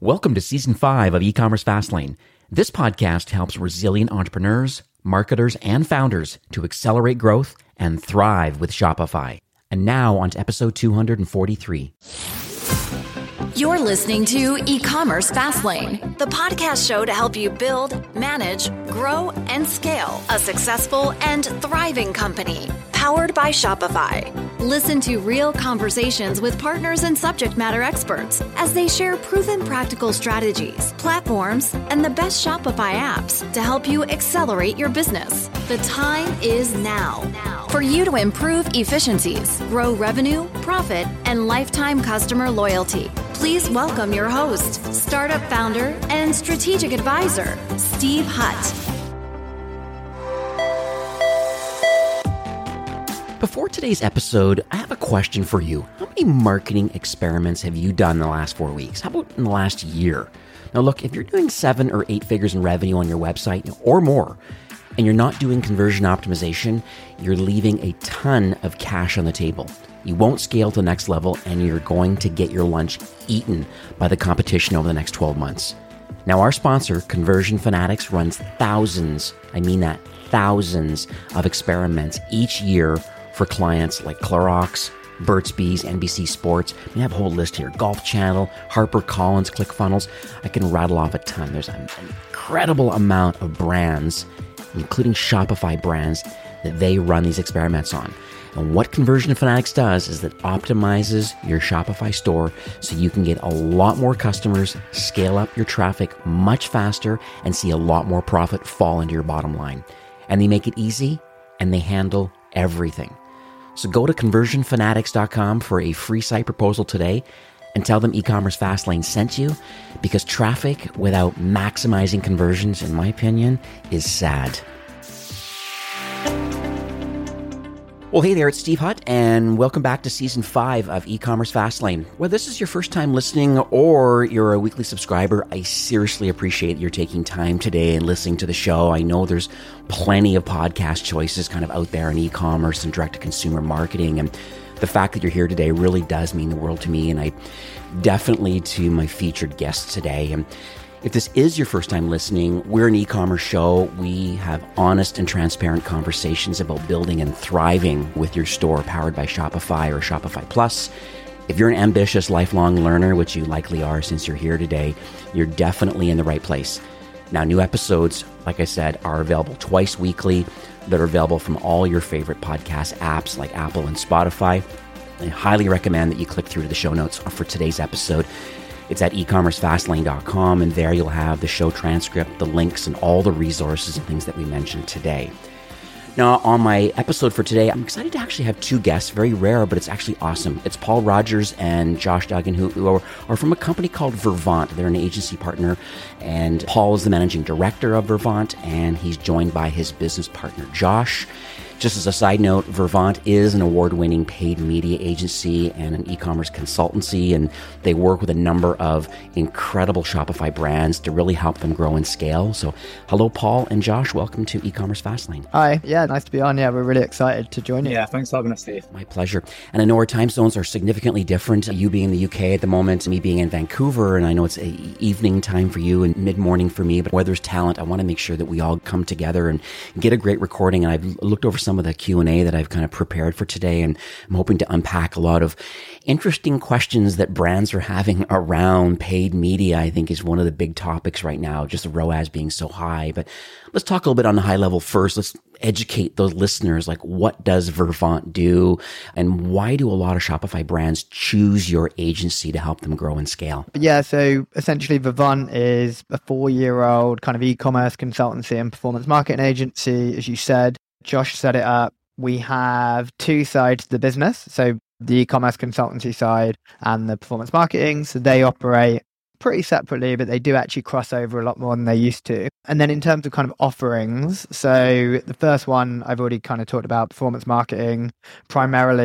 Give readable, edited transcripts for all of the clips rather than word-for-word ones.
Welcome to Season 5 of E-Commerce Fastlane. This podcast helps resilient entrepreneurs, marketers, and founders to accelerate growth and thrive with Shopify. And now on to episode 243. You're listening to E-Commerce Fastlane, the podcast show to help you build, manage, grow, and scale a successful and thriving company, powered by Shopify. Listen to real conversations with partners and subject matter experts as they share proven practical strategies, platforms, and the best Shopify apps to help you accelerate your business. The time is now for you to improve efficiencies, grow revenue, profit, and lifetime customer loyalty. Please welcome your host, startup founder, and strategic advisor, Steve Hutt. Before today's episode, I have a question for you. How many marketing experiments have you done in the last 4 weeks? How about in the last year? Now look, if you're doing 7 or 8 figures in revenue on your website or more, and you're not doing conversion optimization, you're leaving a ton of cash on the table. You won't scale to the next level, and you're going to get your lunch eaten by the competition over the next 12 months. Now, our sponsor, Conversion Fanatics, runs thousands of experiments each year for clients like Clorox, Burt's Bees, NBC Sports. We have a whole list here. Golf Channel, HarperCollins, ClickFunnels. I can rattle off a ton. There's an incredible amount of brands, including Shopify brands, that they run these experiments on. And what Conversion Fanatics does is that optimizes your Shopify store so you can get a lot more customers, scale up your traffic much faster, and see a lot more profit fall into your bottom line. And they make it easy, and they handle everything. So go to conversionfanatics.com for a free site proposal today and tell them E-Commerce Fastlane sent you, because traffic without maximizing conversions, in my opinion, is sad. Well, hey there, it's Steve Hutt, and welcome back to Season 5 of E-Commerce Fastlane. Whether this is your first time listening or you're a weekly subscriber, I seriously appreciate your taking time today and listening to the show. I know there's plenty of podcast choices kind of out there in e-commerce and direct-to-consumer marketing, and the fact that you're here today really does mean the world to me, and I definitely to my featured guests today. And if this is your first time listening, we're an e-commerce show. We have honest and transparent conversations about building and thriving with your store powered by Shopify or Shopify Plus. If you're an ambitious lifelong learner, which you likely are since you're here today, you're definitely in the right place. Now, new episodes, like I said, are available twice weekly. They're available from all your favorite podcast apps like Apple and Spotify. I highly recommend that you click through to the show notes for today's episode. It's at ecommercefastlane.com, and there you'll have the show transcript, the links, and all the resources and things that we mentioned today. Now, on my episode for today, I'm excited to actually have 2 guests. Very rare, but it's actually awesome. It's Paul Rogers and Josh Duggan, who are from a company called Vervant. They're an agency partner, and Paul is the managing director of Vervant, and he's joined by his business partner, Josh. Just as a side note, Vervant is an award-winning paid media agency and an e-commerce consultancy, and they work with a number of incredible Shopify brands to really help them grow and scale. So hello, Paul and Josh. Welcome to E-Commerce Fastlane. Hi. Yeah, nice to be on. Yeah, we're really excited to join you. Yeah, thanks for having us, Steve. My pleasure. And I know our time zones are significantly different. You being in the UK at the moment, me being in Vancouver, and I know it's evening time for you and mid-morning for me, but where there's talent, I want to make sure that we all come together and get a great recording. And I've looked over some of the Q&A that I've kind of prepared for today, and I'm hoping to unpack a lot of interesting questions that brands are having around paid media. I think is one of the big topics right now, just the ROAS being so high. But let's talk a little bit on the high level first. Let's educate those listeners, like what does Vervant do, and why do a lot of Shopify brands choose your agency to help them grow and scale? Yeah, so essentially Vervant is a 4-year-old kind of e-commerce consultancy and performance marketing agency. As you said, Josh set it up. We have 2 sides to the business. So the e-commerce consultancy side and the performance marketing. So they operate pretty separately, but they do actually cross over a lot more than they used to. And then in terms of kind of offerings, so the first one I've already kind of talked about, performance marketing, primarily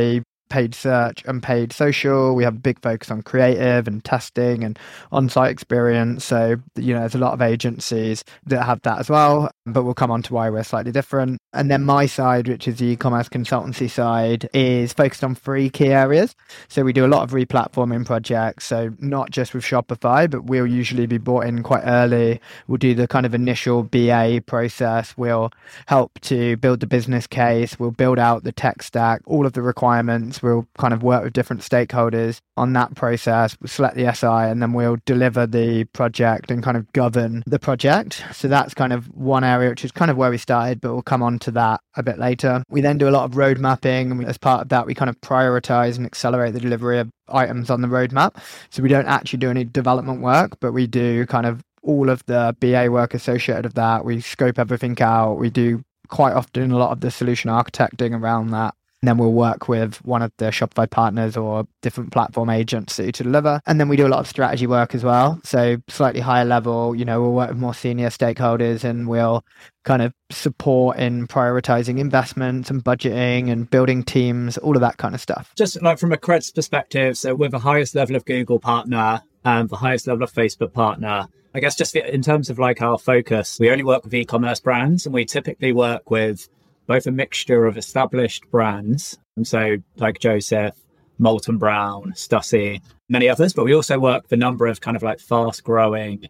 paid search and paid social. We have a big focus on creative and testing and on-site experience. So, there's a lot of agencies that have that as well, but we'll come on to why we're slightly different. And then my side, which is the e-commerce consultancy side, is focused on 3 key areas. So we do a lot of replatforming projects. So not just with Shopify, but we'll usually be brought in quite early. We'll do the kind of initial BA process. We'll help to build the business case. We'll build out the tech stack, all of the requirements. We'll kind of work with different stakeholders on that process. We'll select the SI, and then we'll deliver the project and kind of govern the project. So that's kind of one area, which is kind of where we started, but we'll come on to that a bit later. We then do a lot of road mapping. And as part of that, we kind of prioritize and accelerate the delivery of items on the roadmap. So we don't actually do any development work, but we do kind of all of the BA work associated with that. We scope everything out. We do quite often a lot of the solution architecting around that. And then we'll work with one of the Shopify partners or different platform agency to deliver. And then we do a lot of strategy work as well. So slightly higher level, we'll work with more senior stakeholders, and we'll kind of support in prioritizing investments and budgeting and building teams, all of that kind of stuff. Just like from a creds perspective, so we're the highest level of Google partner and the highest level of Facebook partner. I guess just in terms of like our focus, we only work with e-commerce brands, and we typically work with both a mixture of established brands, and so like Joseph, Molton Brown, Stussy, many others, but we also work with a number of kind of like fast growing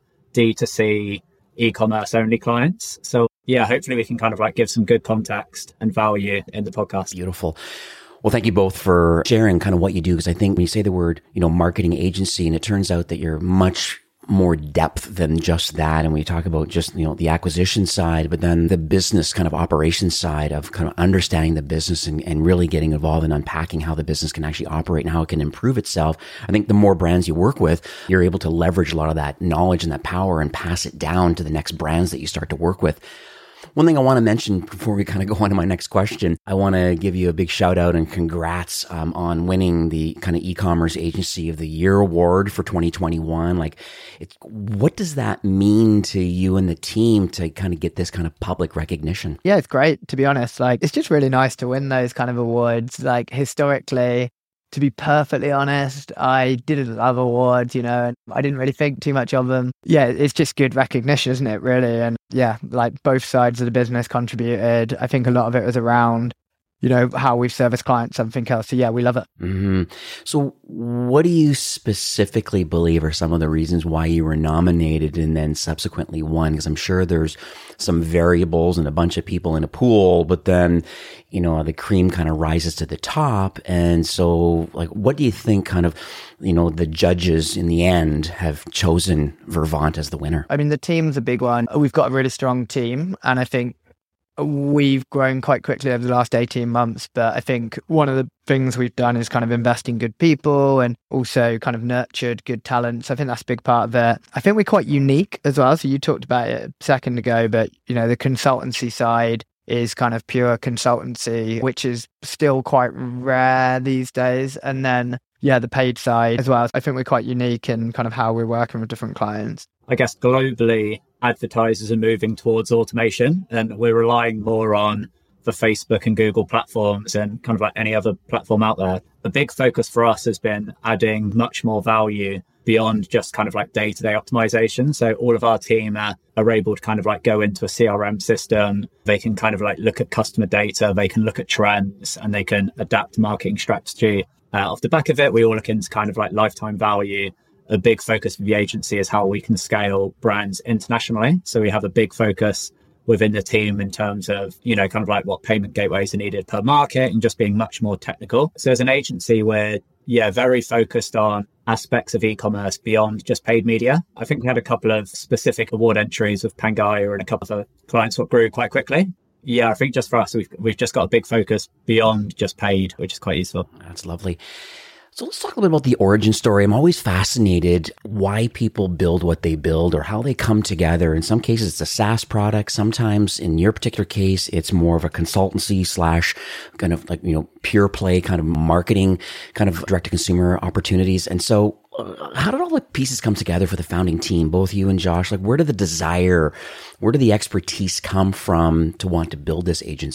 D2C e-commerce only clients. So yeah, hopefully we can kind of like give some good context and value in the podcast. Beautiful. Well, thank you both for sharing kind of what you do, because I think when you say the word, marketing agency, and it turns out that you're much more depth than just that. And we talk about just, the acquisition side, but then the business kind of operations side of kind of understanding the business and really getting involved in unpacking how the business can actually operate and how it can improve itself. I think the more brands you work with, you're able to leverage a lot of that knowledge and that power and pass it down to the next brands that you start to work with. One thing I want to mention before we kind of go on to my next question, I want to give you a big shout out and congrats on winning the kind of e-commerce agency of the year award for 2021. What does that mean to you and the team to kind of get this kind of public recognition? Yeah, it's great, to be honest. It's just really nice to win those kind of awards. Historically, to be perfectly honest, I didn't love awards, and I didn't really think too much of them. Yeah, it's just good recognition, isn't it, really? And yeah, both sides of the business contributed. I think a lot of it was around, how we service clients, something else. So yeah, we love it. Mm-hmm. So what do you specifically believe are some of the reasons why you were nominated and then subsequently won? Because I'm sure there's some variables and a bunch of people in a pool, but then, the cream kind of rises to the top. And so what do you think kind of, the judges in the end have chosen Vervant as the winner? I mean, the team's a big one. We've got a really strong team, and I think we've grown quite quickly over the last 18 months, but I think one of the things we've done is kind of invest in good people and also kind of nurtured good talent. So I think that's a big part of it. I think we're quite unique as well. So you talked about it a second ago, but the consultancy side is kind of pure consultancy, which is still quite rare these days. And then, yeah, the paid side as well. I think we're quite unique in kind of how we're working with different clients. I guess globally, advertisers are moving towards automation, and we're relying more on the Facebook and Google platforms and kind of like any other platform out there. The big focus for us has been adding much more value beyond just kind of like day-to-day optimization. So all of our team are able to kind of like go into a CRM system. They can kind of like look at customer data, they can look at trends, and they can adapt marketing strategy. Off the back of it, we all look into kind of like lifetime value. A big focus of the agency is how we can scale brands internationally. So we have a big focus within the team in terms of, kind of like what payment gateways are needed per market and just being much more technical. So as an agency, we're, very focused on aspects of e-commerce beyond just paid media. I think we had a couple of specific award entries with Pangaea and a couple of other clients that grew quite quickly. Yeah, I think just for us, we've just got a big focus beyond just paid, which is quite useful. That's lovely. So let's talk a little bit about the origin story. I'm always fascinated why people build what they build or how they come together. In some cases, it's a SaaS product. Sometimes in your particular case, it's more of a consultancy / kind of like, pure play kind of marketing, kind of direct to consumer opportunities. And so how did all the pieces come together for the founding team, both you and Josh? Where did the desire, where did the expertise come from to want to build this agency?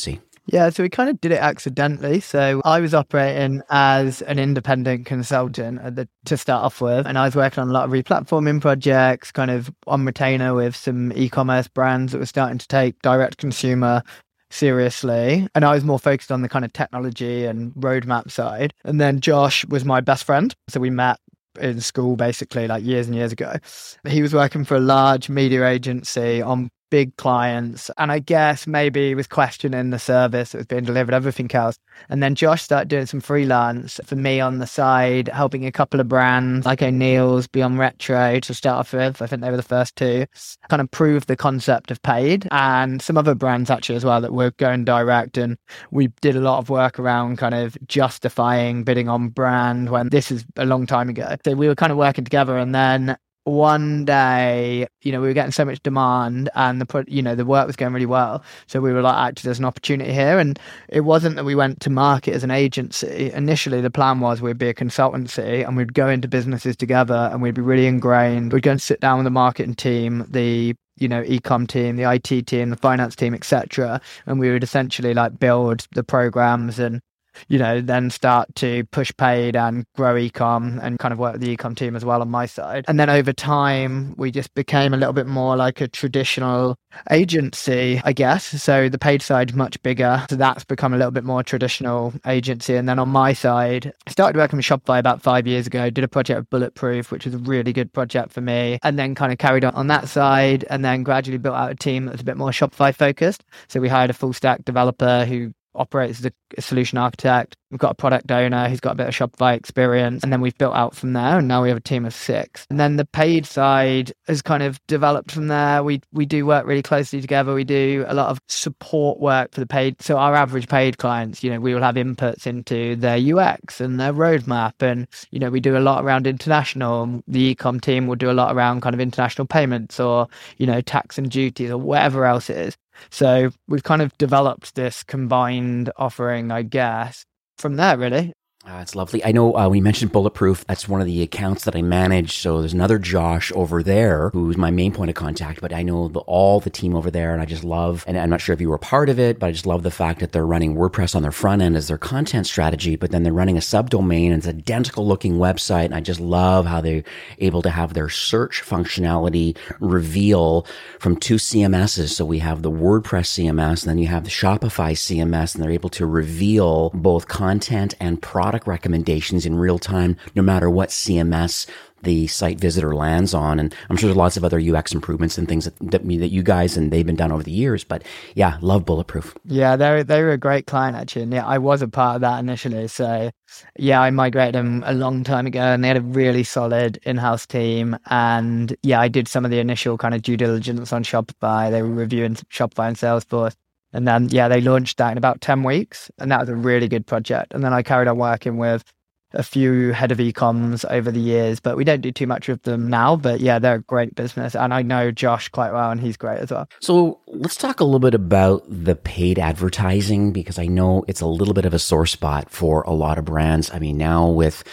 Yeah, so we kind of did it accidentally. So I was operating as an independent consultant to start off with, and I was working on a lot of replatforming projects, kind of on retainer with some e-commerce brands that were starting to take direct consumer seriously. And I was more focused on the kind of technology and roadmap side. And then Josh was my best friend. So we met in school basically like years and years ago. He was working for a large media agency on big clients, and I guess maybe he was questioning the service that was being delivered, everything else. And then Josh started doing some freelance for me on the side, helping a couple of brands like O'Neill's, Beyond Retro to start off with. I think they were the first two, kind of prove the concept of paid, and some other brands actually as well that were going direct. And we did a lot of work around kind of justifying bidding on brand when this is a long time ago. So we were kind of working together, and then one day, we were getting so much demand and the work was going really well. So we were like, actually, there's an opportunity here. And it wasn't that we went to market as an agency. Initially, the plan was we'd be a consultancy and we'd go into businesses together and we'd be really ingrained. We'd go and sit down with the marketing team, the e-com team, the IT team, the finance team, etc. And we would essentially like build the programs and then start to push paid and grow e-com and kind of work with the e-com team as well on my side. And then over time, we just became a little bit more like a traditional agency, I guess. So the paid side's much bigger. So that's become a little bit more traditional agency. And then on my side, I started working with Shopify about 5 years ago, did a project with Bulletproof, which was a really good project for me. And then kind of carried on that side and then gradually built out a team that was a bit more Shopify focused. So we hired a full stack developer who operates as a solution architect. We've got a product owner who's got a bit of Shopify experience, and then we've built out from there, and now we have a team of 6. And then the paid side has kind of developed from there. We do work really closely together. We do a lot of support work for the paid. So our average paid clients, we will have inputs into their UX and their roadmap, and we do a lot around international. The e-com team will do a lot around kind of international payments or tax and duties or whatever else it is. So we've kind of developed this combined offering, I guess, from there, really. It's lovely. I know we mentioned Bulletproof. That's one of the accounts that I manage. So there's another Josh over there who's my main point of contact, but I know all the team over there, and I just love, and I'm not sure if you were part of it, but I just love the fact that they're running WordPress on their front end as their content strategy, but then they're running a subdomain and it's an identical looking website. And I just love how they're able to have their search functionality reveal from 2 CMSs. So we have the WordPress CMS, and then you have the Shopify CMS, and they're able to reveal both content and product recommendations in real time, no matter what CMS the site visitor lands on. And I'm sure there's lots of other UX improvements and things that you guys and they've been done over the years. But yeah, love Bulletproof. Yeah, they were a great client actually. And yeah, I was a part of that initially. So yeah, I migrated them a long time ago and they had a really solid in-house team. And yeah, I did some of the initial kind of due diligence on Shopify. They were reviewing Shopify and Salesforce. And then, yeah, they launched that in about 10 weeks. And that was a really good project. And then I carried on working with a few head of e-coms over the years, but we don't do too much with them now. But yeah, they're a great business. And I know Josh quite well, and he's great as well. So let's talk a little bit about the paid advertising, because I know it's a little bit of a sore spot for a lot of brands. I mean, now with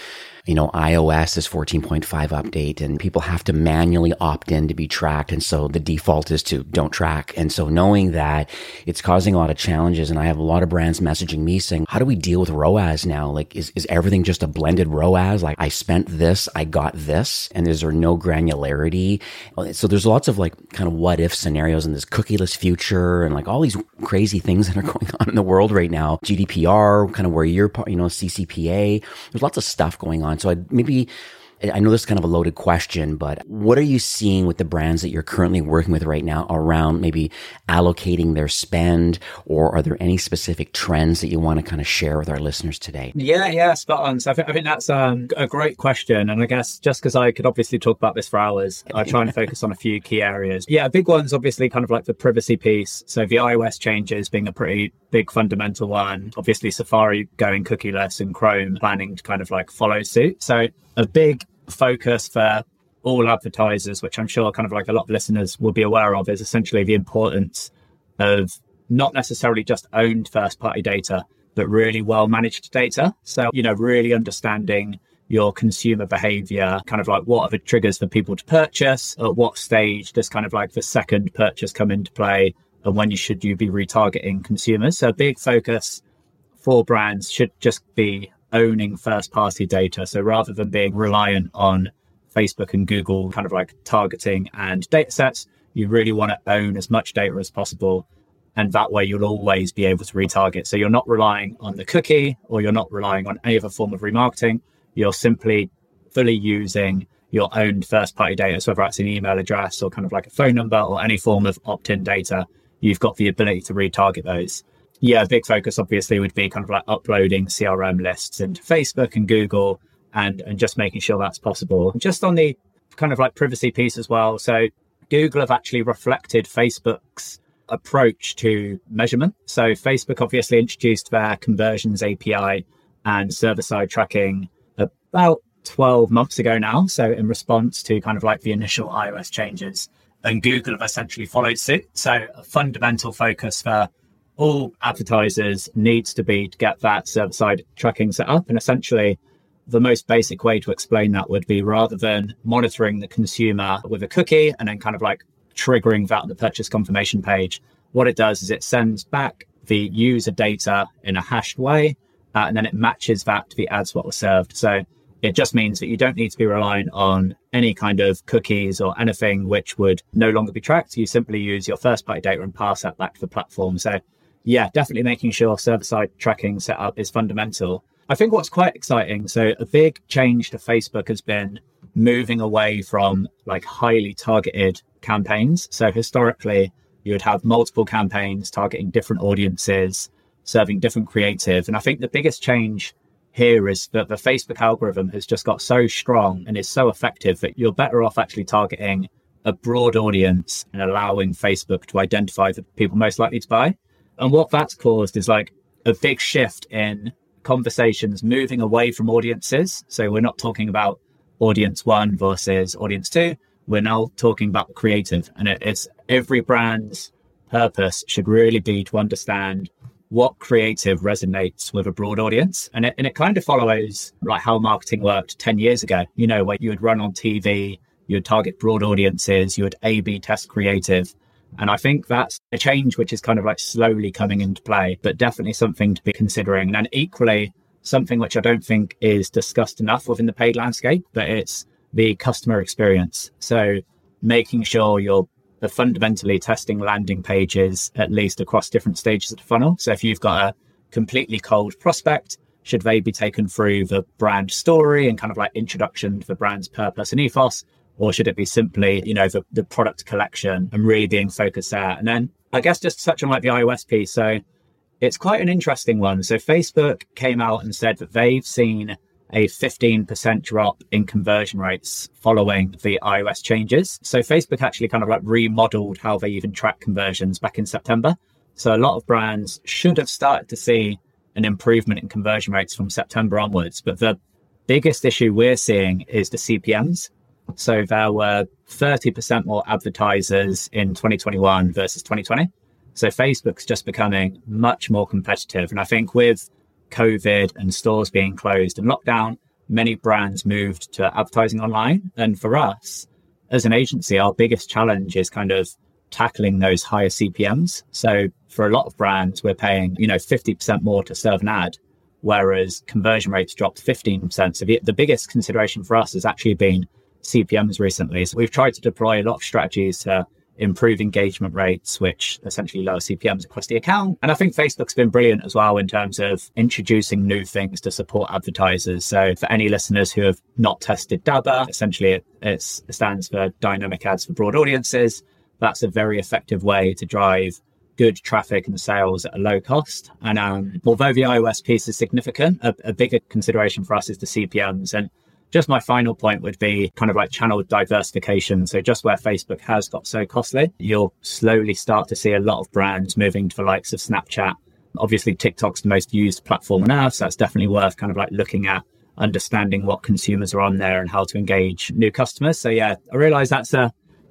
iOS is 14.5 update and people have to manually opt in to be tracked. And so the default is to don't track. And so knowing that, it's causing a lot of challenges. And I have a lot of brands messaging me saying, how do we deal with ROAS now? Like, is everything just a blended ROAS? Like I spent this, I got this, and is there no granularity? So there's lots of like kind of what if scenarios in this cookieless future and like all these crazy things that are going on in the world right now. GDPR, kind of where you're, CCPA, there's lots of stuff going on. So I know this is kind of a loaded question, but what are you seeing with the brands that you're currently working with right now around maybe allocating their spend, or are there any specific trends that you want to kind of share with our listeners today? Yeah, spot on. So I think that's a great question. And I guess just because I could obviously talk about this for hours, I try and focus on a few key areas. Yeah, a big one's obviously kind of like the privacy piece. So the iOS changes being a pretty big fundamental one. Obviously Safari going cookieless and Chrome planning to kind of like follow suit. So a big focus for all advertisers, which I'm sure kind of like a lot of listeners will be aware of, is essentially the importance of not necessarily just owned first-party data, but really well-managed data. So, really understanding your consumer behavior, kind of like what are the triggers for people to purchase, at what stage does kind of like the second purchase come into play, and when should you be retargeting consumers. So a big focus for brands should just be owning first party data. So rather than being reliant on Facebook and Google kind of like targeting and data sets, you really want to own as much data as possible. And that way you'll always be able to retarget. So you're not relying on the cookie, or you're not relying on any other form of remarketing. You're simply fully using your own first party data. So whether that's an email address or kind of like a phone number or any form of opt-in data, you've got the ability to retarget those. Yeah, a big focus obviously would be kind of like uploading CRM lists into Facebook and Google and just making sure that's possible. Just on the kind of like privacy piece as well. So Google have actually reflected Facebook's approach to measurement. So Facebook obviously introduced their conversions API and server-side tracking about 12 months ago now. So in response to kind of like the initial iOS changes, and Google have essentially followed suit. So a fundamental focus for all advertisers needs to be to get that server-side tracking set up. And essentially the most basic way to explain that would be, rather than monitoring the consumer with a cookie and then kind of like triggering that on the purchase confirmation page, what it does is it sends back the user data in a hashed way, and then it matches that to the ads what was served. So it just means that you don't need to be relying on any kind of cookies or anything which would no longer be tracked. You simply use your first party data and pass that back to the platform. So yeah, definitely making sure server-side tracking setup is fundamental. I think what's quite exciting, so a big change to Facebook has been moving away from like highly targeted campaigns. So historically, you would have multiple campaigns targeting different audiences, serving different creative. And I think the biggest change here is that the Facebook algorithm has just got so strong and is so effective that you're better off actually targeting a broad audience and allowing Facebook to identify the people most likely to buy. And what that's caused is like a big shift in conversations moving away from audiences. So we're not talking about audience 1 versus audience 2. We're now talking about creative, and it's every brand's purpose should really be to understand what creative resonates with a broad audience. And it kind of follows like how marketing worked 10 years ago, you know, where you would run on TV, you would target broad audiences, you would A/B test creative. And I think that's a change which is kind of like slowly coming into play, but definitely something to be considering. And equally, something which I don't think is discussed enough within the paid landscape, but it's the customer experience. So making sure you're fundamentally testing landing pages, at least across different stages of the funnel. So if you've got a completely cold prospect, should they be taken through the brand story and kind of like introduction to the brand's purpose and ethos? Or should it be simply, you know, the product collection and really being focused there? And then I guess just to touch on like the iOS piece. So it's quite an interesting one. So Facebook came out and said that they've seen a 15% drop in conversion rates following the iOS changes. So Facebook actually kind of like remodeled how they even track conversions back in September. So a lot of brands should have started to see an improvement in conversion rates from September onwards. But the biggest issue we're seeing is the CPMs. So there were 30% more advertisers in 2021 versus 2020. So Facebook's just becoming much more competitive. And I think with COVID and stores being closed and lockdown, many brands moved to advertising online. And for us as an agency, our biggest challenge is kind of tackling those higher CPMs. So for a lot of brands, we're paying, 50% more to serve an ad, whereas conversion rates dropped 15%. So the biggest consideration for us has actually been CPMs recently. So we've tried to deploy a lot of strategies to improve engagement rates, which essentially lower CPMs across the account. And I think Facebook's been brilliant as well in terms of introducing new things to support advertisers. So for any listeners who have not tested DABA, essentially it stands for Dynamic Ads for Broad Audiences. That's a very effective way to drive good traffic and sales at a low cost. And although the iOS piece is significant, a bigger consideration for us is the CPMs. And just my final point would be kind of like channel diversification. So just where Facebook has got so costly, you'll slowly start to see a lot of brands moving to the likes of Snapchat. Obviously, TikTok's the most used platform on earth, so that's definitely worth kind of like looking at understanding what consumers are on there and how to engage new customers. So yeah, I realize that's a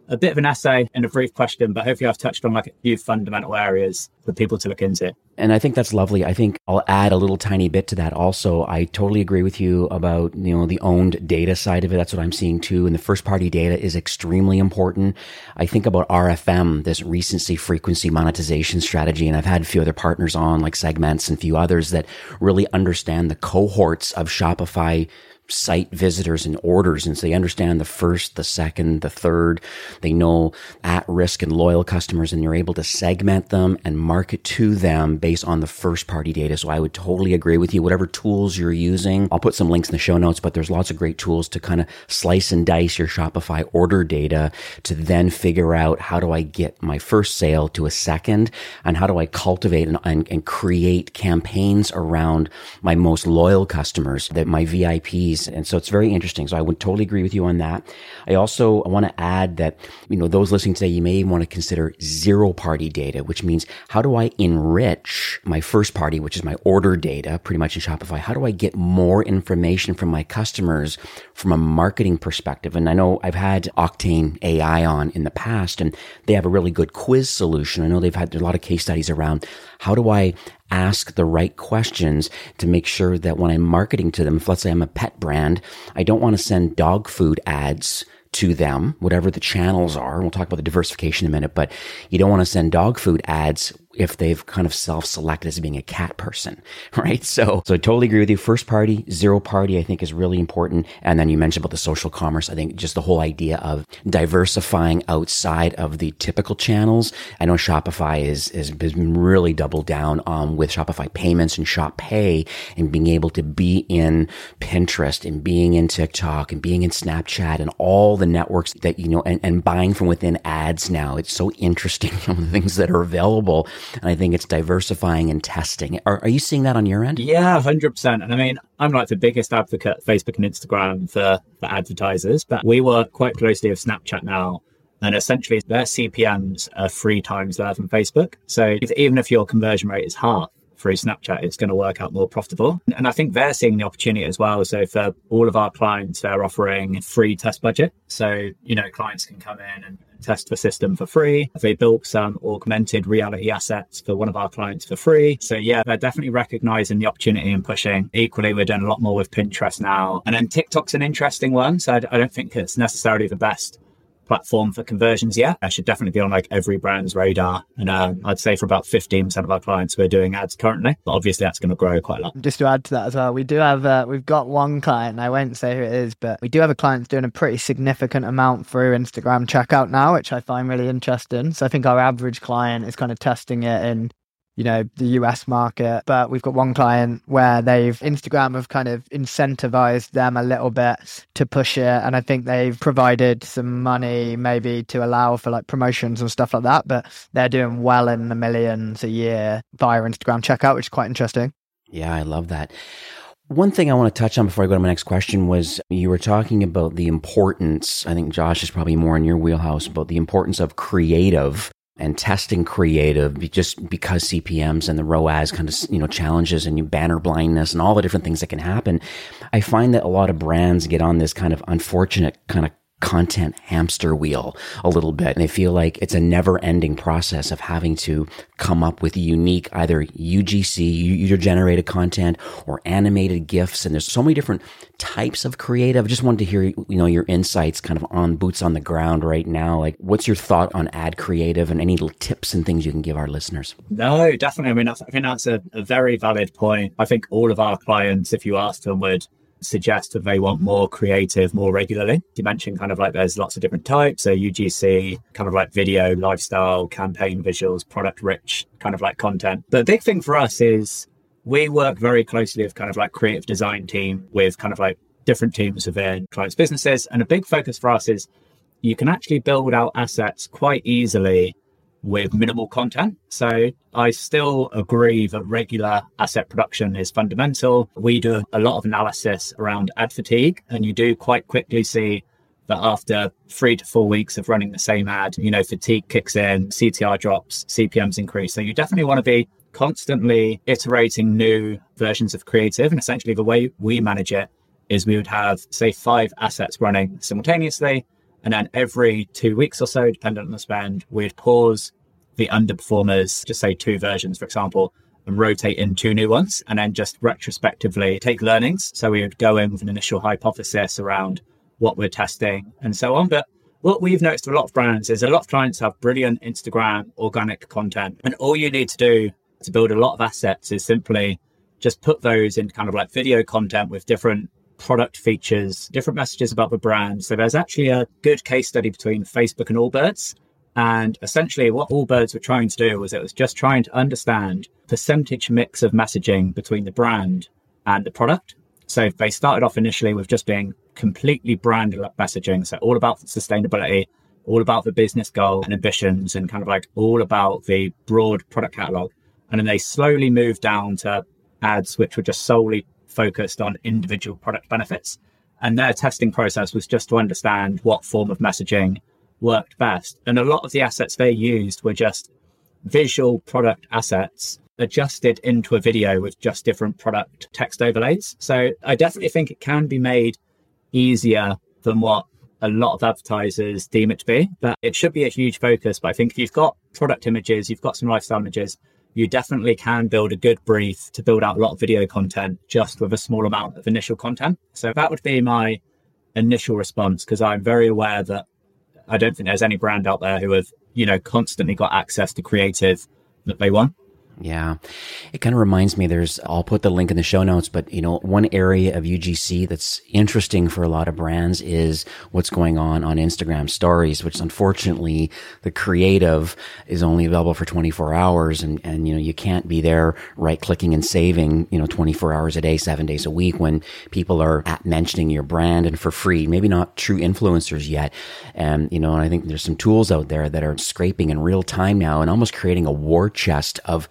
a bit of an essay and a brief question, but hopefully I've touched on like a few fundamental areas for people to look into. And I think that's lovely. I think I'll add a little tiny bit to that also. I totally agree with you about, the owned data side of it. That's what I'm seeing too. And the first party data is extremely important. I think about RFM, this recency frequency monetization strategy. And I've had a few other partners on like Segments and a few others that really understand the cohorts of Shopify site visitors and orders. And so they understand the first, the second, the third. They know at-risk and loyal customers, and you're able to segment them and market to them based on the first party data. So I would totally agree with you. Whatever tools you're using, I'll put some links in the show notes, but there's lots of great tools to kind of slice and dice your Shopify order data to then figure out, how do I get my first sale to a second, and how do I cultivate and create campaigns around my most loyal customers, that my VIPs. And so it's very interesting. So I would totally agree with you on that. I also want to add that, those listening today, you may want to consider zero party data, which means how do I enrich my first party, which is my order data pretty much in Shopify? How do I get more information from my customers from a marketing perspective? And I know I've had Octane AI on in the past, and they have a really good quiz solution. I know they've had a lot of case studies around how do I ask the right questions to make sure that when I'm marketing to them, if let's say I'm a pet brand, I don't want to send dog food ads to them, whatever the channels are. We'll talk about the diversification in a minute, but you don't want to send dog food ads if they've kind of self-selected as being a cat person, right? So I totally agree with you. First party, zero party, I think is really important. And then you mentioned about the social commerce. I think just the whole idea of diversifying outside of the typical channels. I know Shopify has been really doubled down with Shopify Payments and Shop Pay, and being able to be in Pinterest and being in TikTok and being in Snapchat and all the networks that, and buying from within ads now. It's so interesting, some of the things that are available. And I think it's diversifying and testing. Are you seeing that on your end? Yeah, 100%. And I mean, I'm like the biggest advocate of Facebook and Instagram for advertisers, but we work quite closely with Snapchat now. And essentially their CPMs are 3 times that from Facebook. So even if your conversion rate is half through Snapchat, it's going to work out more profitable. And I think they're seeing the opportunity as well. So for all of our clients, they're offering free test budget. So, clients can come in and test the system for free. They built some augmented reality assets for one of our clients for free. So yeah, they're definitely recognizing the opportunity and pushing. Equally, we're doing a lot more with Pinterest now. And then TikTok's an interesting one. So I don't think it's necessarily the best platform for conversions yet. I should definitely be on like every brand's radar. And I'd say for about 15% of our clients, we're doing ads currently. But obviously that's going to grow quite a lot. Just to add to that as well, we do have, we've got one client, and I won't say who it is, but we do have a client that's doing a pretty significant amount through Instagram checkout now, which I find really interesting. So I think our average client is kind of testing it in the US market, but we've got one client where Instagram have kind of incentivized them a little bit to push it. And I think they've provided some money maybe to allow for like promotions and stuff like that, but they're doing well in the millions a year via Instagram checkout, which is quite interesting. Yeah, I love that. One thing I want to touch on before I go to my next question was you were talking about the importance, I think Josh is probably more in your wheelhouse, about the importance of creative and testing creative, just because CPMs and the ROAS kind of, challenges and banner blindness and all the different things that can happen. I find that a lot of brands get on this kind of unfortunate kind of content hamster wheel a little bit. And they feel like it's a never ending process of having to come up with unique, either UGC, user generated content, or animated GIFs. And there's so many different types of creative. I just wanted to hear, your insights kind of on boots on the ground right now. Like, what's your thought on ad creative and any little tips and things you can give our listeners? No, definitely. I mean, I think that's a very valid point. I think all of our clients, if you ask them, would suggest that they want more creative more regularly. You mentioned kind of like there's lots of different types. So UGC, kind of like video, lifestyle, campaign visuals, product rich kind of like content. The big thing for us is we work very closely with kind of like creative design team with kind of like different teams within clients' businesses. And a big focus for us is you can actually build out assets quite easily with minimal content. So I still agree that regular asset production is fundamental. We do a lot of analysis around ad fatigue, and you do quite quickly see that after 3 to 4 weeks of running the same ad, fatigue kicks in, CTR drops, CPMs increase. So you definitely want to be constantly iterating new versions of creative. And essentially the way we manage it is we would have, say, 5 assets running simultaneously. And then every 2 weeks or so, depending on the spend, we'd pause the underperformers, just say 2 versions, for example, and rotate in 2 new ones, and then just retrospectively take learnings. So we would go in with an initial hypothesis around what we're testing and so on. But what we've noticed with a lot of brands is a lot of clients have brilliant Instagram organic content. And all you need to do to build a lot of assets is simply just put those into kind of like video content with different product features, different messages about the brand. So there's actually a good case study between Facebook and Allbirds. And essentially what Allbirds were trying to do was it was just trying to understand percentage mix of messaging between the brand and the product. So they started off initially with just being completely brand messaging. So all about sustainability, all about the business goal and ambitions, and kind of like all about the broad product catalog. And then they slowly moved down to ads, which were just solely focused on individual product benefits. And their testing process was just to understand what form of messaging worked best. And a lot of the assets they used were just visual product assets adjusted into a video with just different product text overlays. So I definitely think it can be made easier than what a lot of advertisers deem it to be, but it should be a huge focus. But I think if you've got product images, you've got some lifestyle images, you definitely can build a good brief to build out a lot of video content just with a small amount of initial content. So that would be my initial response, because I'm very aware that I don't think there's any brand out there who have, constantly got access to creative that they want. Yeah. It kind of reminds me, I'll put the link in the show notes, but one area of UGC that's interesting for a lot of brands is what's going on Instagram stories, which unfortunately the creative is only available for 24 hours. And you can't be there right clicking and saving, 24 hours a day, 7 days a week when people are mentioning your brand and for free, maybe not true influencers yet. And I think there's some tools out there that are scraping in real time now and almost creating a war chest of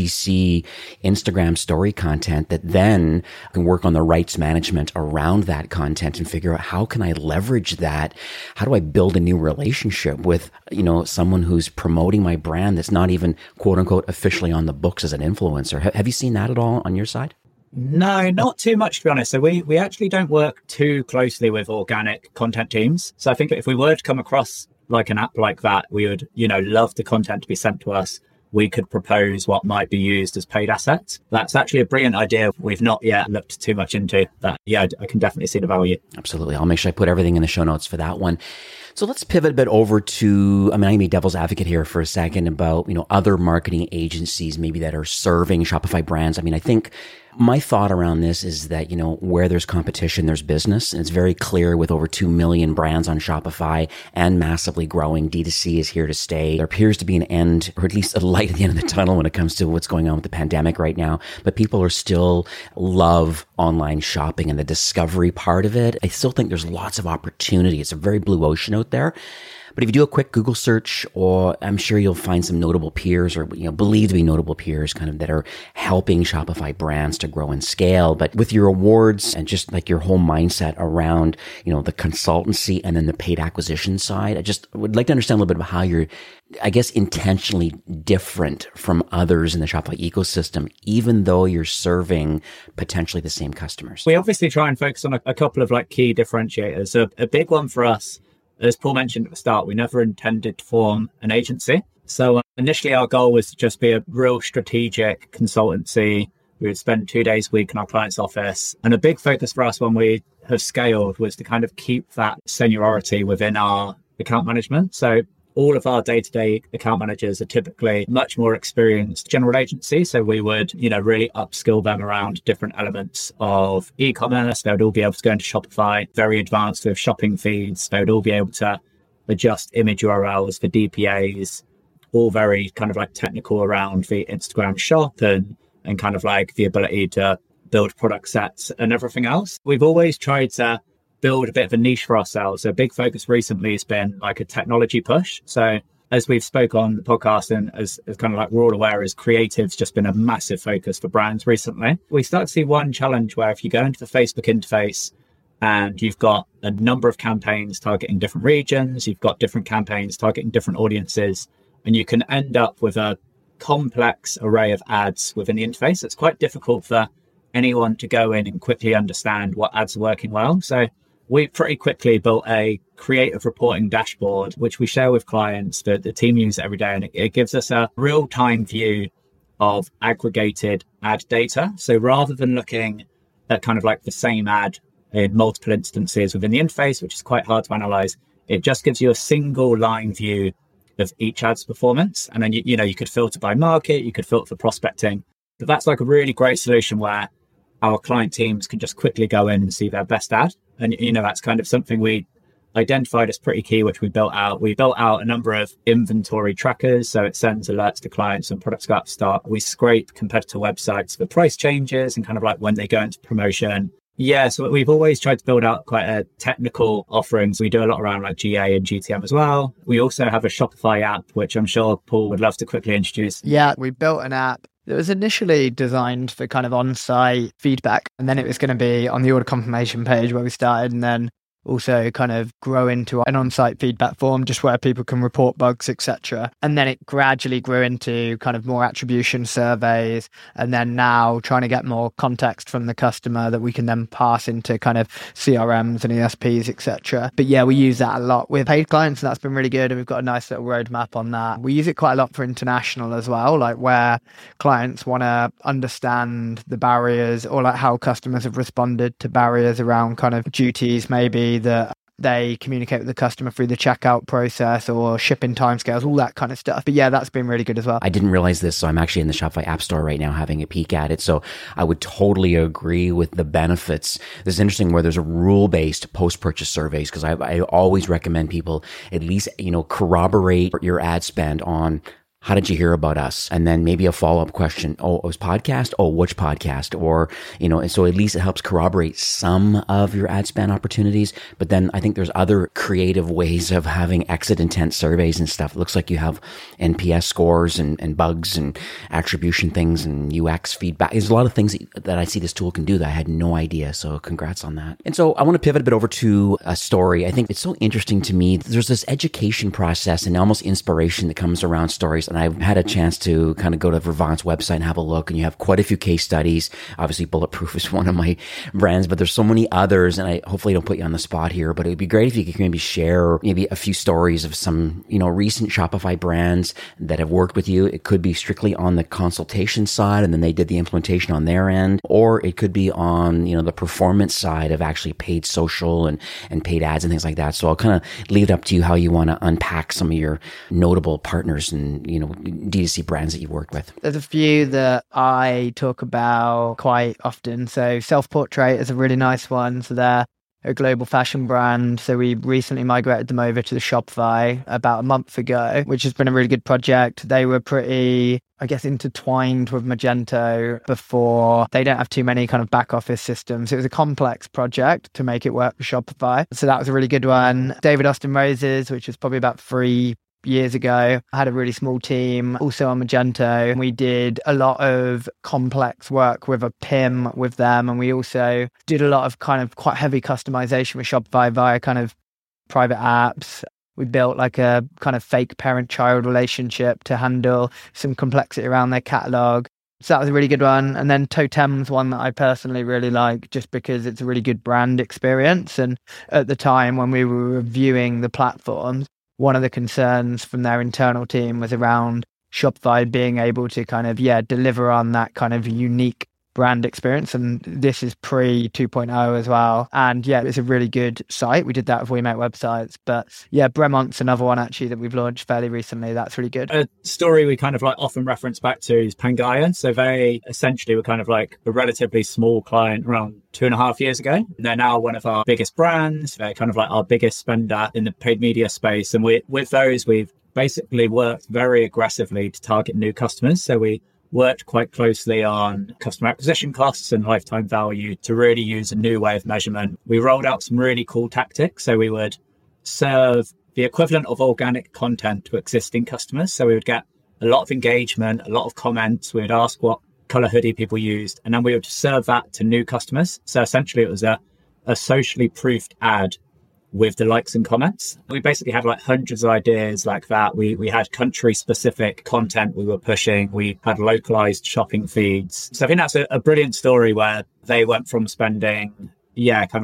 UGC Instagram story content that then can work on the rights management around that content and figure out how can I leverage that? How do I build a new relationship with, someone who's promoting my brand that's not even quote unquote officially on the books as an influencer? Have you seen that at all on your side? No, not too much, to be honest. So we actually don't work too closely with organic content teams. So I think if we were to come across like an app like that, we would, love the content to be sent to us. We could propose what might be used as paid assets. That's actually a brilliant idea. We've not yet looked too much into that. Yeah, I can definitely see the value. Absolutely. I'll make sure I put everything in the show notes for that one. So let's pivot a bit over to, I'm going to be devil's advocate here for a second about, other marketing agencies maybe that are serving Shopify brands. I think my thought around this is that, where there's competition, there's business. And it's very clear with over 2 million brands on Shopify and massively growing. D2C is here to stay. There appears to be an end, or at least a light at the end of the tunnel when it comes to what's going on with the pandemic right now. But people are still love online shopping and the discovery part of it. I still think there's lots of opportunity. It's a very blue ocean out there. But if you do a quick Google search, or I'm sure you'll find some notable peers or, believed to be notable peers kind of that are helping Shopify brands to grow and scale. But with your awards and just like your whole mindset around, the consultancy and then the paid acquisition side, I just would like to understand a little bit about how you're, intentionally different from others in the Shopify ecosystem, even though you're serving potentially the same customers. We obviously try and focus on a couple of key differentiators. So a big one for us, as Paul mentioned at the start, we never intended to form an agency. So initially our goal was to just be a real strategic consultancy. We would spend 2 days a week in our client's office. And a big focus for us when we have scaled was to kind of keep that seniority within our account management. So all of our day-to-day account managers are typically much more experienced general agency. So we would, really upskill them around different elements of e-commerce. They would all be able to go into Shopify, very advanced with shopping feeds. They would all be able to adjust image URLs for DPAs, all very kind of technical around the Instagram shop and kind of the ability to build product sets and everything else. We've always tried to build a bit of a niche for ourselves. So a big focus recently has been a technology push. So as we've spoke on the podcast and as kind of we're all aware, is creative's just been a massive focus for brands recently. We start to see one challenge where if you go into the Facebook interface and you've got a number of campaigns targeting different regions, you've got different campaigns targeting different audiences, and you can end up with a complex array of ads within the interface. It's quite difficult for anyone to go in and quickly understand what ads are working well. So we pretty quickly built a creative reporting dashboard, which we share with clients that the team use every day. And it gives us a real-time view of aggregated ad data. So rather than looking at kind of like the same ad in multiple instances within the interface, which is quite hard to analyze, it just gives you a single line view of each ad's performance. And then, you could filter by market, you could filter for prospecting. But that's like a really great solution where our client teams can just quickly go in and see their best ad. And, that's kind of something we identified as pretty key, which we built out. We built out a number of inventory trackers. So it sends alerts to clients when products go out of stock. We scrape competitor websites for price changes and kind of like when they go into promotion. Yeah, so we've always tried to build out quite a technical offerings. We do a lot around like GA and GTM as well. We also have a Shopify app, which I'm sure Paul would love to quickly introduce. Yeah, we built an app that was initially designed for kind of on-site feedback. And then it was going to be on the order confirmation page where we started, and then also kind of grow into an on-site feedback form just where people can report bugs, etc. And then it gradually grew into kind of more attribution surveys, and then now trying to get more context from the customer that we can then pass into kind of CRMs and ESPs, etc. But yeah, we use that a lot with paid clients, and that's been really good, and we've got a nice little roadmap on that. We use it quite a lot for international as well, like where clients want to understand the barriers or like how customers have responded to barriers around kind of duties maybe that they communicate with the customer through the checkout process or shipping timescales, all that kind of stuff. But yeah, that's been really good as well. I didn't realize this, so I'm actually in the Shopify App Store right now having a peek at it. So I would totally agree with the benefits. This is interesting where there's a rule-based post-purchase surveys, because I always recommend people at least, corroborate your ad spend on how did you hear about us? And then maybe a follow-up question. Oh, it was podcast? Oh, which podcast? Or, and so at least it helps corroborate some of your ad spend opportunities. But then I think there's other creative ways of having exit intent surveys and stuff. It looks like you have NPS scores and bugs and attribution things and UX feedback. There's a lot of things that I see this tool can do that I had no idea. So congrats on that. And so I want to pivot a bit over to a story. I think it's so interesting to me. There's this education process and almost inspiration that comes around stories. And I've had a chance to kind of go to Vervant's website and have a look, and you have quite a few case studies. Obviously, Bulletproof is one of my brands, but there's so many others, and I hopefully don't put you on the spot here, but it would be great if you could maybe share maybe a few stories of some, recent Shopify brands that have worked with you. It could be strictly on the consultation side, and then they did the implementation on their end, or it could be on, the performance side of actually paid social and paid ads and things like that. So I'll kind of leave it up to you how you want to unpack some of your notable partners and, D2C brands that you've worked with. There's a few that I talk about quite often. So Self-Portrait is a really nice one. So they're a global fashion brand. So we recently migrated them over to the Shopify about a month ago, which has been a really good project. They were pretty, intertwined with Magento before. They don't have too many kind of back office systems. It was a complex project to make it work for Shopify. So that was a really good one. David Austin Roses, which was probably about 3 years ago. I had a really small team also on Magento. We did a lot of complex work with a PIM with them. And we also did a lot of kind of quite heavy customization with Shopify via kind of private apps. We built like a kind of fake parent-child relationship to handle some complexity around their catalog. So that was a really good one. And then Totem's one that I personally really like just because it's a really good brand experience. And at the time when we were reviewing the platforms, one of the concerns from their internal team was around Shopify being able to kind of, deliver on that kind of unique brand experience. And this is pre 2.0 as well. And it's a really good site. We did that with We Make Websites. But Bremont's another one actually that we've launched fairly recently. That's really good. A story we kind of like often reference back to is Pangaea. So they essentially were kind of like a relatively small client around 2.5 years ago. They're now one of our biggest brands. They're kind of like our biggest spender in the paid media space. And with those, we've basically worked very aggressively to target new customers. So we worked quite closely on customer acquisition costs and lifetime value to really use a new way of measurement. We rolled out some really cool tactics. So we would serve the equivalent of organic content to existing customers. So we would get a lot of engagement, a lot of comments. We would ask what color hoodie people used, and then we would serve that to new customers. So essentially it was a socially proofed ad with the likes and comments. We basically had like hundreds of ideas like that. We had country specific content we were pushing. We had localized shopping feeds. So I think that's a brilliant story where they went from spending, kind of like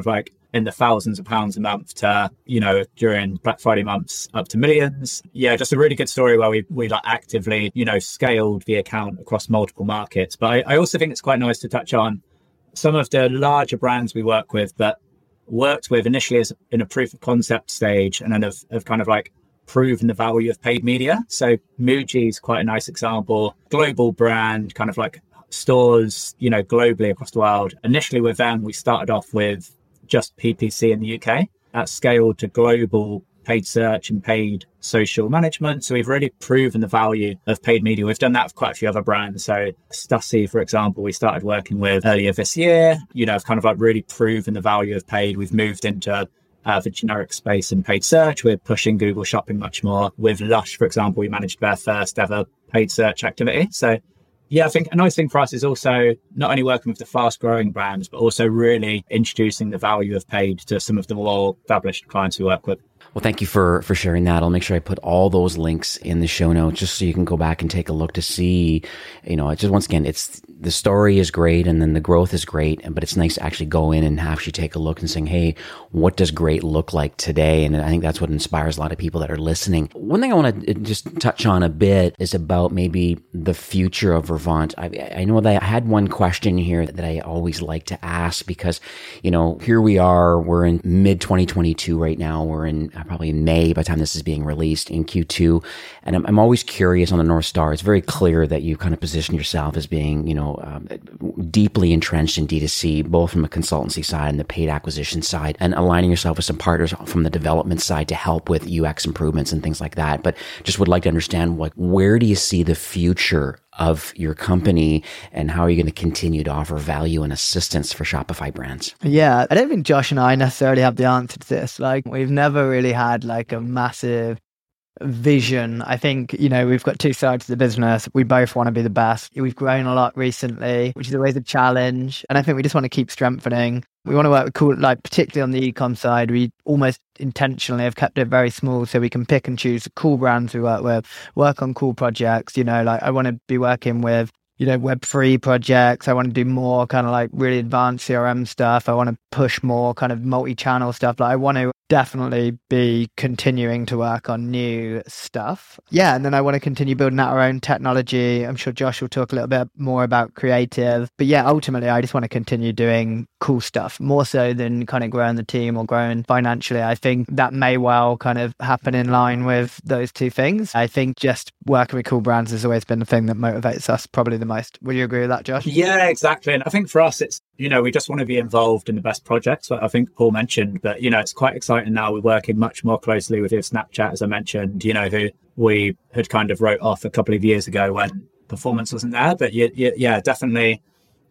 in the thousands of pounds a month to, during Black Friday months up to millions. Yeah, just a really good story where we like actively, scaled the account across multiple markets. But I also think it's quite nice to touch on some of the larger brands we work with, but worked with initially as in a proof of concept stage, and then have kind of like proven the value of paid media. So Muji is quite a nice example, global brand, kind of like stores, globally across the world. Initially with them, we started off with just PPC in the UK. That scaled to global paid search and paid social management. So we've really proven the value of paid media. We've done that with quite a few other brands. So Stussy, for example, we started working with earlier this year, have kind of like really proven the value of paid. We've moved into the generic space in paid search. We're pushing Google Shopping much more. With Lush, for example, we managed their first ever paid search activity. So yeah, I think a nice thing for us is also not only working with the fast growing brands, but also really introducing the value of paid to some of the more established clients we work with. Well, thank you for sharing that. I'll make sure I put all those links in the show notes just so you can go back and take a look to see, just once again, the story is great and then the growth is great, but it's nice to actually go in and actually take a look and saying, hey, what does great look like today? And I think that's what inspires a lot of people that are listening. One thing I want to just touch on a bit is about maybe the future of Revant. I know that I had one question here that I always like to ask because, here we are, we're in mid 2022 right now. We're in probably in May by the time this is being released in Q2. And I'm always curious on the North Star. It's very clear that you kind of position yourself as being, deeply entrenched in D2C, both from a consultancy side and the paid acquisition side, and aligning yourself with some partners from the development side to help with UX improvements and things like that. But just would like to understand, where do you see the future of your company and how are you going to continue to offer value and assistance for Shopify brands? Yeah, I don't think Josh and I necessarily have the answer to this. We've never really had a massive vision. I think, we've got two sides to the business. We both want to be the best. We've grown a lot recently, which is always a challenge. And I think we just want to keep strengthening. We want to work with cool, particularly on the e-com side, we almost intentionally have kept it very small so we can pick and choose the cool brands we work with, work on cool projects. I want to be working with Web3 projects. I want to do more kind of really advanced CRM stuff. I want to push more kind of multi-channel stuff. I want to definitely be continuing to work on new stuff. Yeah, and then I want to continue building out our own technology. I'm sure Josh will talk a little bit more about creative. But yeah, ultimately, I just want to continue doing cool stuff, more so than kind of growing the team or growing financially. I think that may well kind of happen in line with those two things. I think just working with cool brands has always been the thing that motivates us probably the most. Would you agree with that, Josh? Yeah, exactly. And I think for us, it's, we just want to be involved in the best projects. I think Paul mentioned, but, it's quite exciting now. We're working much more closely with Snapchat, as I mentioned, who we had kind of wrote off a couple of years ago when performance wasn't there. But yeah, definitely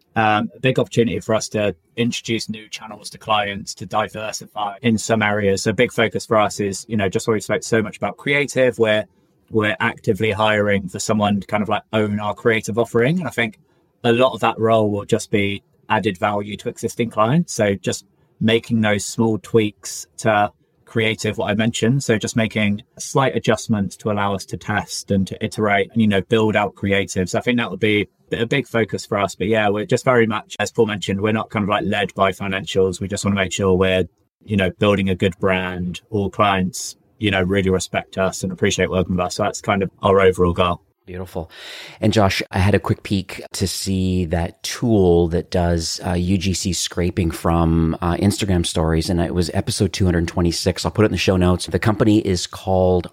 a big opportunity for us to introduce new channels to clients, to diversify in some areas. So a big focus for us is, just what we spoke so much about creative, where we're actively hiring for someone to kind of own our creative offering. And I think a lot of that role will just be added value to existing clients. So just making those small tweaks to creative, what I mentioned. So just making slight adjustments to allow us to test and to iterate and, build out creatives. I think that would be a big focus for us. But yeah, we're just very much, as Paul mentioned, we're not kind of led by financials. We just want to make sure we're, building a good brand. All clients, really respect us and appreciate working with us. So that's kind of our overall goal. Beautiful. And Josh, I had a quick peek to see that tool that does UGC scraping from Instagram stories, and it was episode 226. I'll put it in the show notes. The company is called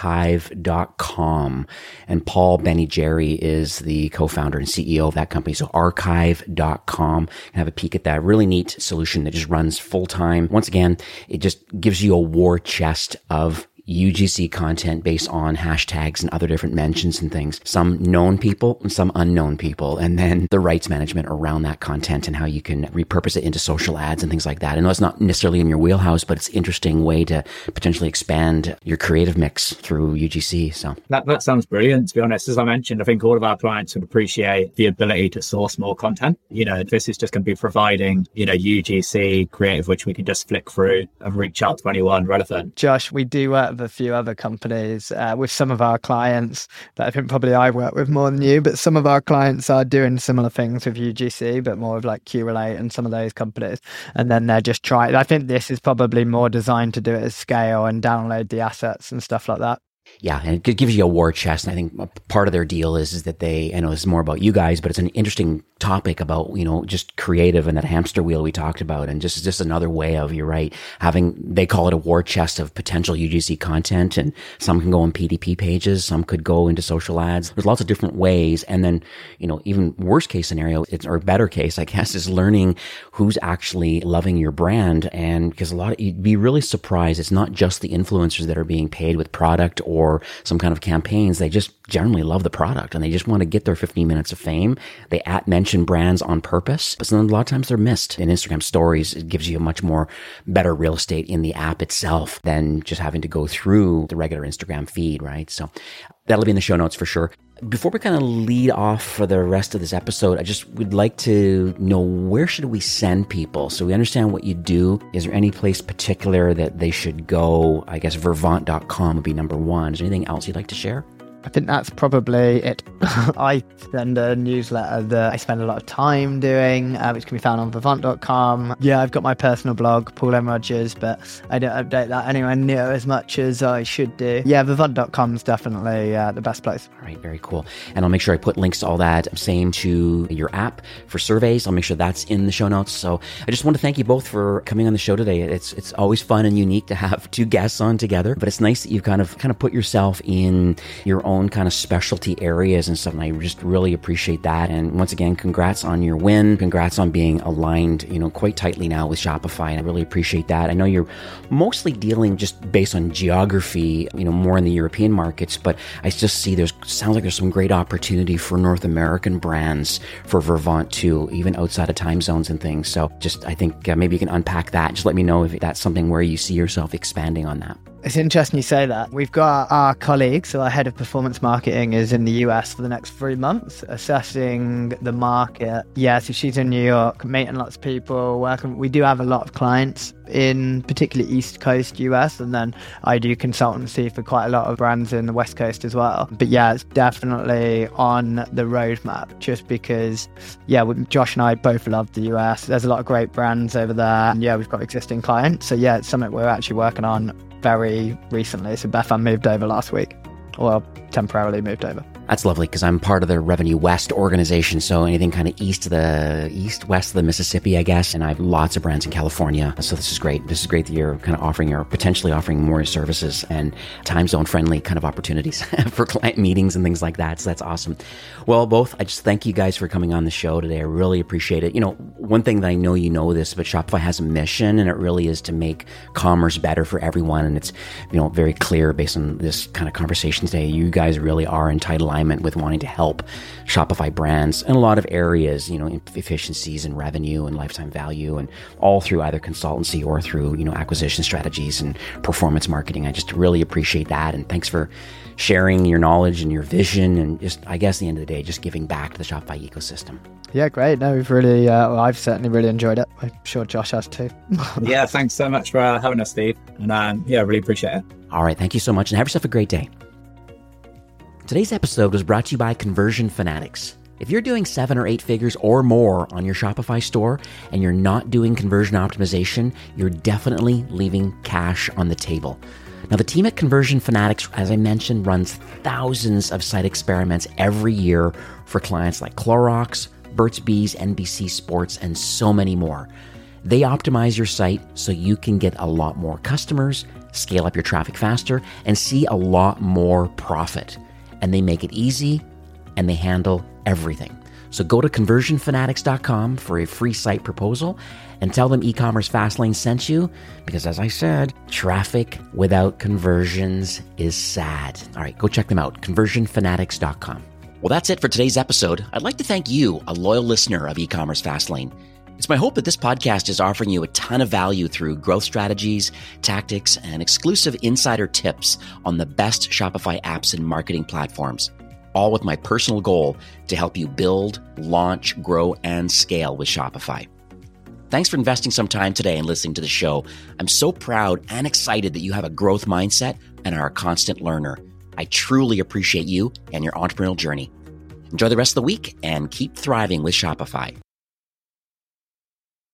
Archive.com, and Paul Benny-Jerry is the co-founder and CEO of that company. So Archive.com, have a peek at that. Really neat solution that just runs full time. Once again, it just gives you a war chest of UGC content based on hashtags and other different mentions and things. Some known people and some unknown people. And then the rights management around that content and how you can repurpose it into social ads and things like that. I know it's not necessarily in your wheelhouse, but it's an interesting way to potentially expand your creative mix through UGC. So that sounds brilliant, to be honest. As I mentioned, I think all of our clients would appreciate the ability to source more content. This is just going to be providing, UGC creative, which we can just flick through and reach out to anyone relevant. Josh, we do work of a few other companies with some of our clients that I think probably I work with more than you, but some of our clients are doing similar things with UGC, but more of like QRelate and some of those companies. And then they're just trying, I think this is probably more designed to do it at scale and download the assets and stuff like that. Yeah, and it gives you a war chest. And I think part of their deal is that I know this is more about you guys, but it's an interesting topic about, just creative and that hamster wheel we talked about. And just another way of, you're right, they call it a war chest of potential UGC content. And some can go on PDP pages. Some could go into social ads. There's lots of different ways. And then, even worst case scenario, or better case, I guess, is learning who's actually loving your brand. And because you'd be really surprised. It's not just the influencers that are being paid with product or some kind of campaigns. They just generally love the product and they just want to get their 15 minutes of fame. They mention brands on purpose, but then a lot of times they're missed. In Instagram stories, it gives you a much more better real estate in the app itself than just having to go through the regular Instagram feed, right? So that'll be in the show notes for sure. Before we kind of lead off for the rest of this episode, I just would like to know, where should we send people? So we understand what you do. Is there any place particular that they should go? I guess Vervant.com would be number one. Is there anything else you'd like to share? I think that's probably it. I send a newsletter that I spend a lot of time doing, which can be found on Vervant.com. Yeah, I've got my personal blog, Paul M. Rogers, but I don't update that anywhere near as much as I should do. Yeah, Vervant.com is definitely the best place. All right, very cool. And I'll make sure I put links to all that. Same to your app for surveys. I'll make sure that's in the show notes. So I just want to thank you both for coming on the show today. It's always fun and unique to have two guests on together, but it's nice that you've kind of put yourself in your own kind of specialty areas and stuff. And I just really appreciate that. And once again, congrats on your win. Congrats on being aligned, quite tightly now with Shopify. And I really appreciate that. I know you're mostly dealing just based on geography, more in the European markets, but I just see sounds like there's some great opportunity for North American brands for Vervant too, even outside of time zones and things. So I think maybe you can unpack that. Just let me know if that's something where you see yourself expanding on that. It's interesting you say that. We've got our colleague, so our head of performance marketing is in the US for the next 3 months, assessing the market. Yeah, so she's in New York, meeting lots of people, working. We do have a lot of clients in particularly East Coast US, and then I do consultancy for quite a lot of brands in the West Coast as well. But yeah, it's definitely on the roadmap, just because, Josh and I both love the US. There's a lot of great brands over there. And yeah, we've got existing clients. So yeah, it's something we're actually working on very recently. So Bethan moved over last week, or temporarily moved over. That's lovely, because I'm part of the Revenue West organization. So anything kind of west of the Mississippi, I guess. And I have lots of brands in California. So this is great. This is great that you're kind of potentially offering more services and time zone friendly kind of opportunities for client meetings and things like that. So that's awesome. Well, both, I just thank you guys for coming on the show today. I really appreciate it. One thing that I know this, but Shopify has a mission, and it really is to make commerce better for everyone. And it's, very clear based on this kind of conversation today. You guys really are in tight alignment with wanting to help Shopify brands in a lot of areas, efficiencies and revenue and lifetime value, and all through either consultancy or through, acquisition strategies and performance marketing. I just really appreciate that. And thanks for sharing your knowledge and your vision, and just, I guess, at the end of the day, just giving back to the Shopify ecosystem. Yeah, great. No, we've really, I've certainly really enjoyed it. I'm sure Josh has too. Yeah, thanks so much for having us, Steve. And really appreciate it. All right. Thank you so much, and have yourself a great day. Today's episode was brought to you by Conversion Fanatics. If you're doing 7 or 8 figures or more on your Shopify store and you're not doing conversion optimization, you're definitely leaving cash on the table. Now, the team at Conversion Fanatics, as I mentioned, runs thousands of site experiments every year for clients like Clorox, Burt's Bees, NBC Sports, and so many more. They optimize your site so you can get a lot more customers, scale up your traffic faster, and see a lot more profit. And they make it easy, and they handle everything. So go to conversionfanatics.com for a free site proposal and tell them E-commerce Fastlane sent you, because as I said, traffic without conversions is sad. All right, go check them out, conversionfanatics.com. Well, that's it for today's episode. I'd like to thank you, a loyal listener of E-commerce Fastlane. It's my hope that this podcast is offering you a ton of value through growth strategies, tactics, and exclusive insider tips on the best Shopify apps and marketing platforms, all with my personal goal to help you build, launch, grow, and scale with Shopify. Thanks for investing some time today and listening to the show. I'm so proud and excited that you have a growth mindset and are a constant learner. I truly appreciate you and your entrepreneurial journey. Enjoy the rest of the week and keep thriving with Shopify.